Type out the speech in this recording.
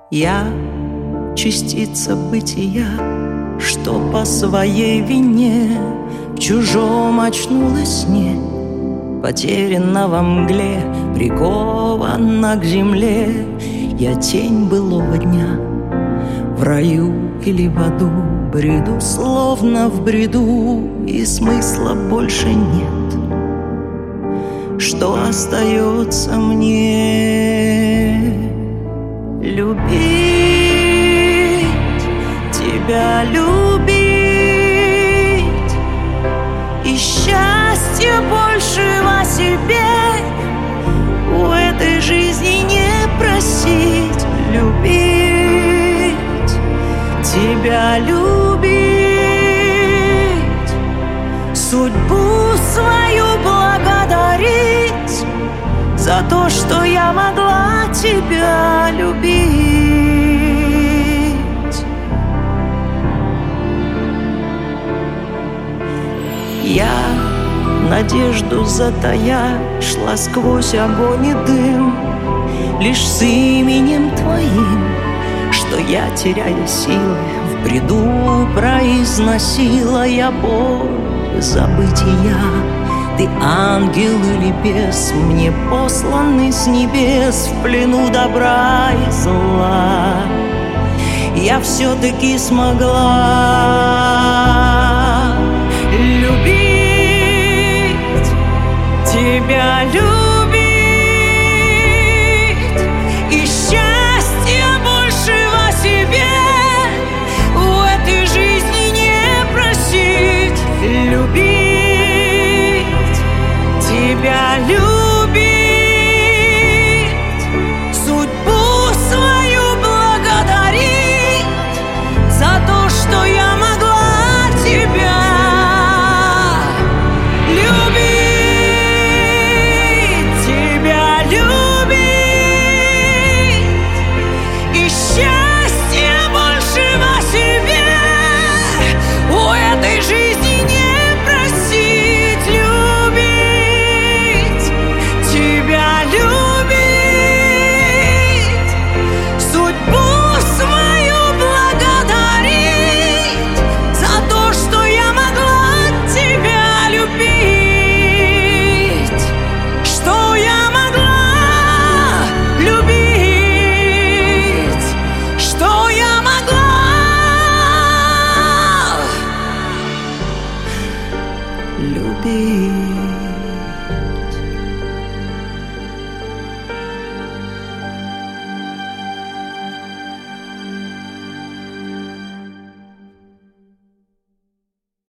Я частица бытия, что по своей вине в чужом очнулась сне, потеряна во мгле, прикована к земле. Я тень былого дня, в раю или в аду, бреду словно в бреду, и смысла больше нет. Что остается мне? Любить, тебя любить, и счастья большего себе в этой жизни не просить. Любить, тебя любить, судьбу свою благодарить за то, что я могла тебя любить. Я, надежду затая, шла сквозь огонь и дым, лишь с именем твоим, что я, теряя силы, в бреду произносила я боль забытия. Ты ангел или бес, мне посланный с небес, в плену добра и зла. Я все-таки смогла любить, тебя любить, и счастья большего себе в этой жизни не просить. Любить, тебя любить, судьбу свою благодарить за то, что я могла тебя любить, тебя любить, и счастья большего себе в этой жизни не просить. Любить, тебя любить, судьбу свою благодарить за то, что я могла тебя любить, что я могла любить, что я могла любить.